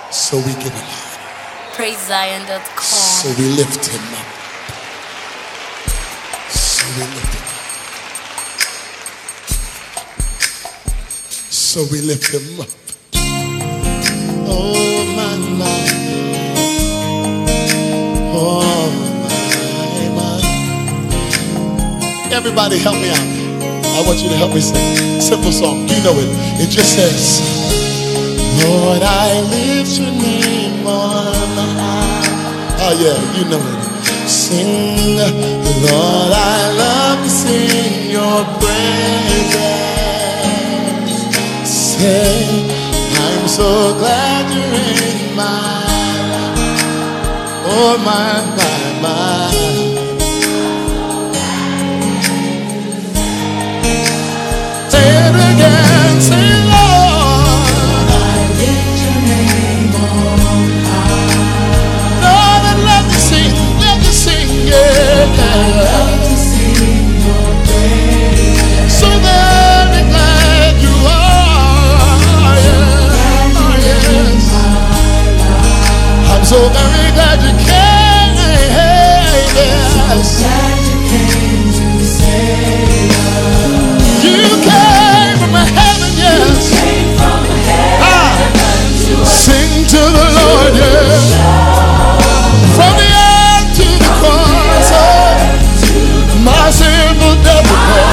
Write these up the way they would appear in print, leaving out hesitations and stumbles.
So we give him. PraiseZion.com. So we lift him up. So we lift him up. So we lift him up. Oh my, my. Oh my, my. Everybody help me out. I want you to help me sing. Simple song. You know it. It just says, Lord, I lift your name on high. Oh yeah, you know it. Sing, Lord, I love to sing your praises. Say, I'm so glad you're in my life. Oh my, my. Say it again, say Lord, I lift your name on high. Lord, I love to sing, yeah. I love to sing your praise. So very glad you are, yeah. Oh, yes. I'm so very glad you came, yes. You came from heaven, yes. Sing to the Lord, yes. From the earth to the cross, my sinful death.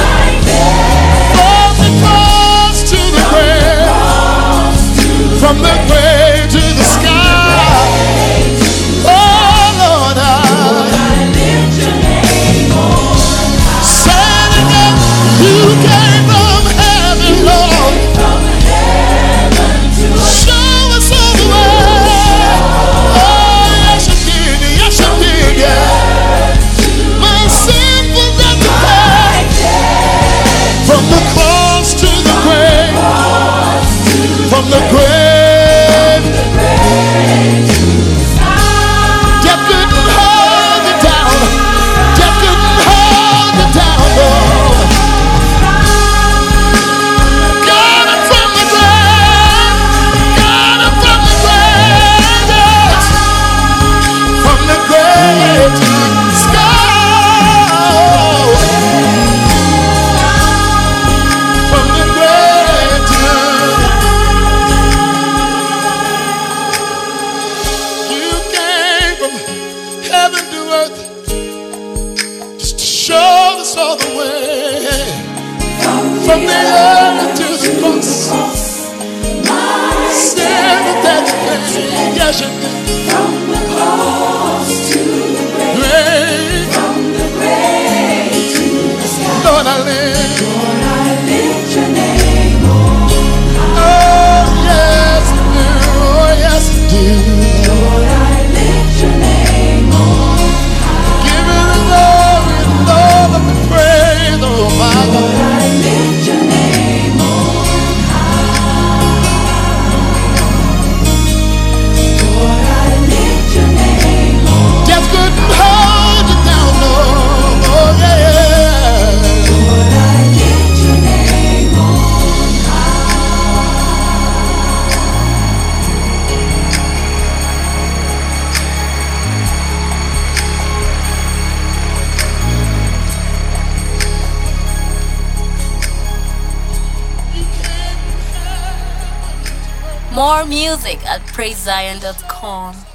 From the cross to the grave, from the grave to the sky. Oh Lord, I lift your name on high. Say it again. You came from heaven, Lord. Show us all the way. Oh, yes you did, yeah. My sinful death to pay. From the cross to the grave, from the grave, death couldn't hold you down. Death couldn't hold you down, Lord. Got it from the grave. Got it from the grave, yes. From the grave to the sky. From the grave to you came from heaven to earth just to show us all the way. From the earth to the cross, stand with that pain. Yes, you did. From the cross to the grave, from the grave to the sky. Lord, I live. Lord, I lift your name on high. Oh, yes, I do. Oh, yes, I do. Lord, I lift your name on high. Give it the glory and all of the praise, oh my Lord. I lift your name on high. Lord, I lift your name on high. Death couldn't hold you down, no. Oh yeah. Lord, I lift your name on More music at PraiseZion.com.